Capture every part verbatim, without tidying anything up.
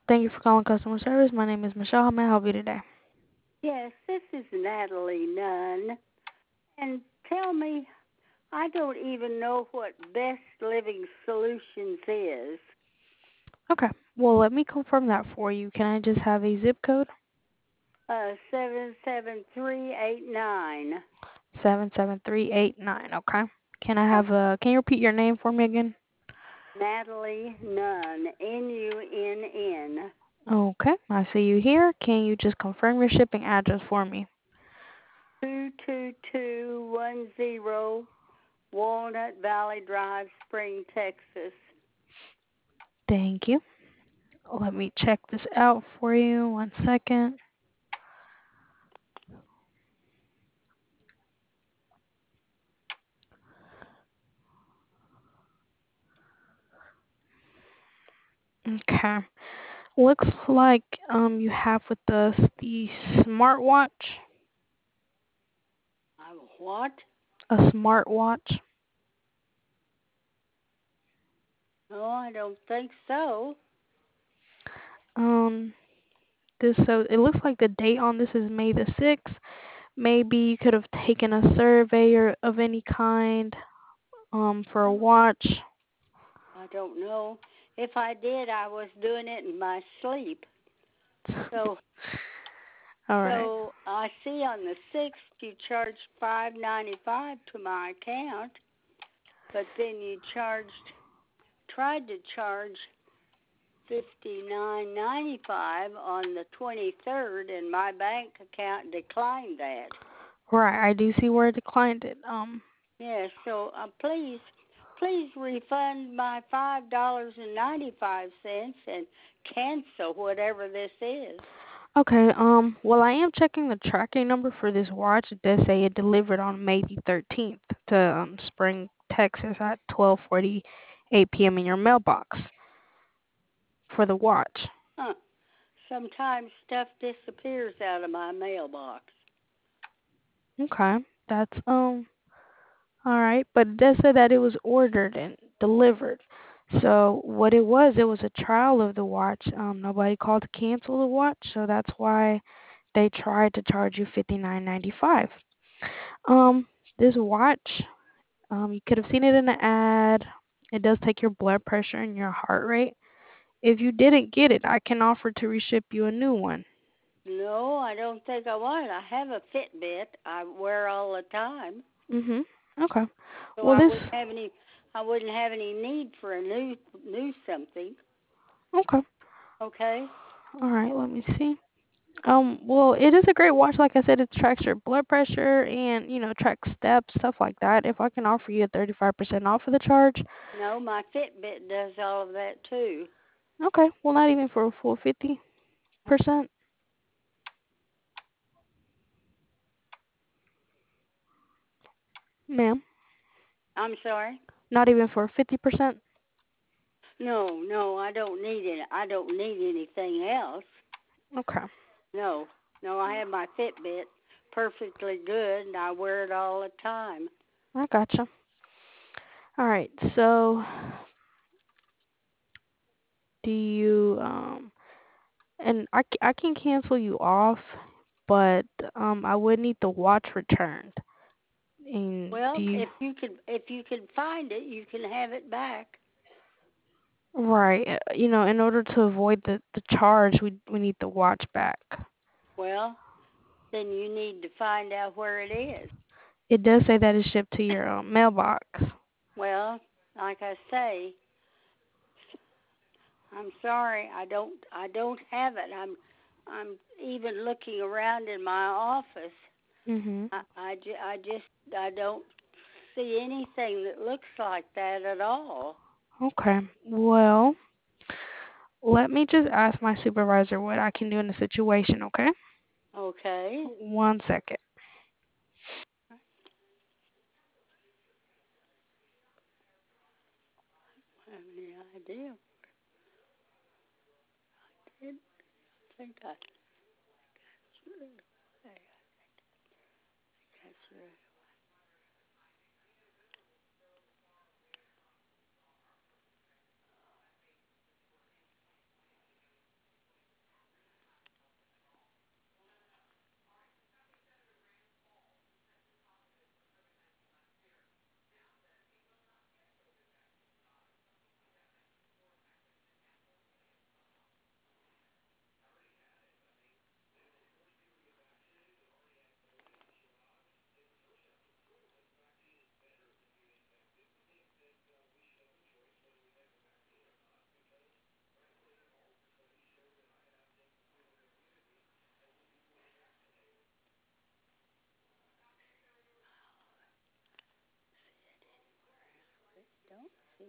Thank you for calling customer service. My name is Michelle. How may I help you today? Yes, this is Natalie Nunn. And tell me, I don't even know what Best Living Solutions is. Okay. Well, let me confirm that for you. Can I just have a zip code? Uh, seven seven three eight nine. seven seven three eight nine. Okay. Can I Uh, have a, can you repeat your name for me again? Natalie Nunn, N U N N. Okay. I see you here. Can you just confirm your shipping address for me? two two two one zero Walnut Valley Drive, Spring, Texas. Thank you. Let me check this out for you. One second. Okay. Looks like um you have with us the smartwatch. Uh, what? A smartwatch. No, I don't think so. Um this so it looks like the date on this is May the sixth. Maybe you could have taken a survey or of any kind um for a watch. I don't know. If I did, I was doing it in my sleep. So All right. So I see on the sixth you charged five ninety five to my account, but then you charged tried to charge fifty nine ninety five on the twenty third, and my bank account declined that. Right, I do see where it declined it. Um Yes, so uh, please, please refund my five dollars and ninety five cents and cancel whatever this is. okay, um well I am checking the tracking number for this watch. It does say it delivered on May the thirteenth to um Spring, Texas at twelve forty-eight p m in your mailbox for the watch. Huh. Sometimes stuff disappears out of my mailbox. Okay. That's um all right, but it does say that it was ordered and delivered. So what it was, it was a trial of the watch. Um, nobody called to cancel the watch, so that's why they tried to charge you fifty nine ninety five. Um, this watch, um, you could have seen it in the ad. It does take your blood pressure and your heart rate. If you didn't get it, I can offer to reship you a new one. No, I don't think I want it. I have a Fitbit I wear all the time, Mhm. Okay. so Well, I this. wouldn't have any. I wouldn't have any need for a new new something. Okay. Okay. All right. Let me see. Um, well, it is a great watch. Like I said, it tracks your blood pressure and, you know, tracks steps, stuff like that. If I can offer you a thirty-five percent off of the charge, No, my Fitbit does all of that too. okay. Well, not even for a full fifty percent, ma'am. I'm sorry. Not even for fifty percent. No, no, I don't need it. I don't need anything else. Okay. No, no, I have my Fitbit perfectly good, and I wear it all the time. I gotcha. All right. So, do you, um, and I, c- I can cancel you off, but, um, I would need the watch returned. And do Well, you, if you could, if you could find it, you can have it back. right, uh, you know, in order to avoid the, the charge, we, we need the watch back. Well, then you need to find out where it is. It does say that it's shipped to your um, mailbox. Well, like I say, I'm sorry, I don't, I don't have it. I'm, I'm even looking around in my office. Mhm. I, I, ju- I just, I don't see anything that looks like that at all. Okay. Well, let me just ask my supervisor what I can do in the situation, okay? Okay. One second. I have any idea. I did think I, I guess,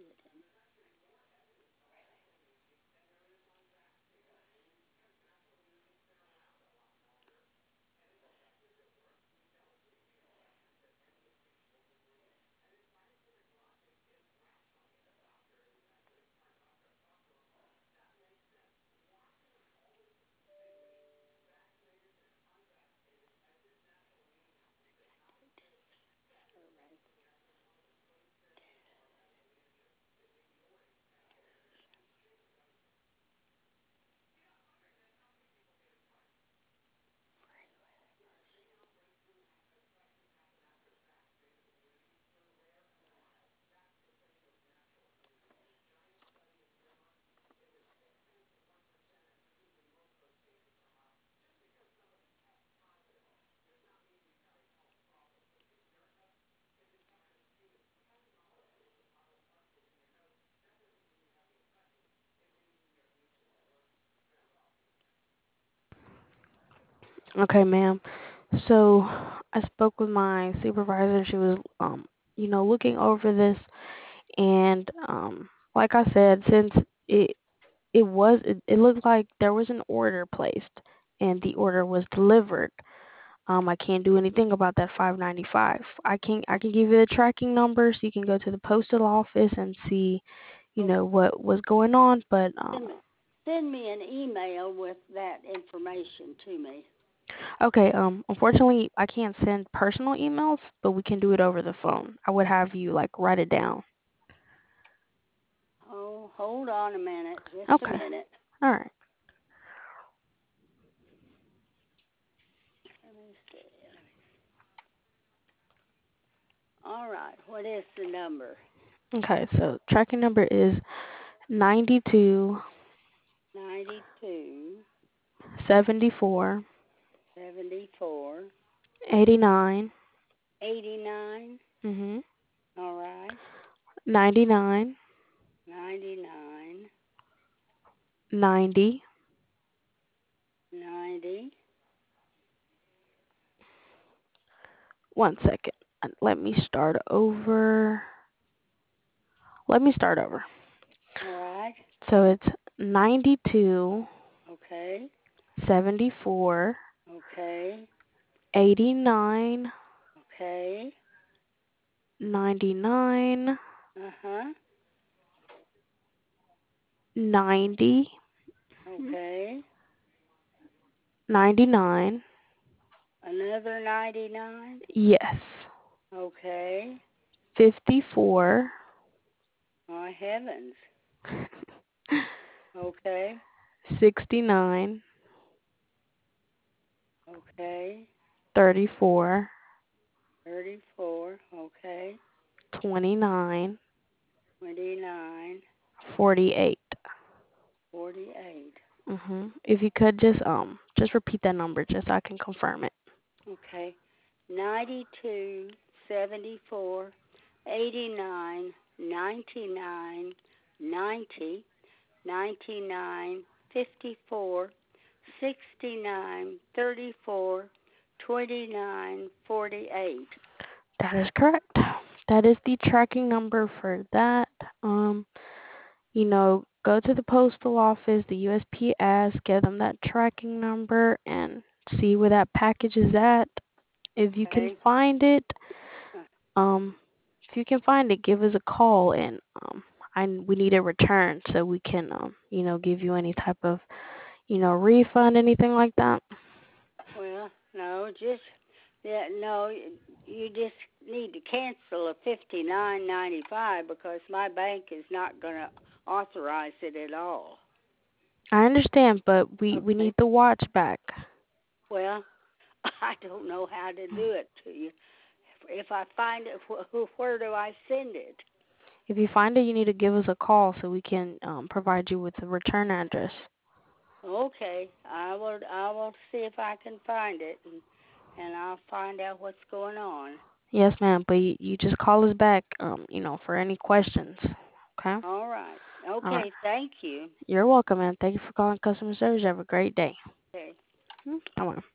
Okay, ma'am. So I spoke with my supervisor. She was, um, you know, looking over this, and um, like I said, since it it was it, it looked like there was an order placed, and the order was delivered. Um, I can't do anything about that five ninety-five. I can I can give you the tracking number so you can go to the postal office and see, you Okay. know, what was going on. But Send um, me, send me an email with that information to me. okay, um, unfortunately, I can't send personal emails, but we can do it over the phone. I would have you like write it down. Oh, hold on a minute. Just a Okay. minute. All right. Let me see. All right. What is the number? Okay. So tracking number is ninety-two Ninety-two seventy-four seventy-four eighty-nine. eighty-nine. Mhm. All right. ninety-nine Ninety-nine ninety. ninety. One second. Uh, Let me start over. Let me start over. All right. So it's ninety-two Okay. seventy-four Okay. eighty-nine Okay. ninety-nine Uh huh. ninety Okay. ninety-nine. Another ninety-nine. Yes. Okay. fifty-four My heavens. Okay. sixty-nine Okay. thirty-four Thirty-four. Okay. twenty-nine Twenty-nine. forty-eight. Forty-eight. Mhm. If you could just um just repeat that number just so I can confirm it. Okay. Ninety-two, seventy-four, eighty-nine, ninety-nine, ninety, ninety-nine, fifty-four, sixty-nine, thirty-four, twenty-nine, forty-eight. That is correct. That is the tracking number for that. Um, you know, go to the postal office, the U S P S, give them that tracking number and see where that package is at. If you can Okay. find it, Uh, um, if you can find it, give us a call and um, I we need a return so we can um, you know, give you any type of, you know, refund, anything like that. Well, no, just yeah, no. You just need to cancel a fifty-nine ninety-five because my bank is not going to authorize it at all. I understand, but we we Okay. need the watch back. Well, I don't know how to do it to you. If I find it, wh- where do I send it? If you find it, you need to give us a call so we can um, provide you with a return address. Okay, I will. I will see if I can find it, and and I'll find out what's going on. Yes, ma'am. But you, you just call us back, um, you know, for any questions. Okay. All right. All right. Okay. Thank you. You're welcome, man. Thank you for calling customer service. Have a great day. Okay. Bye.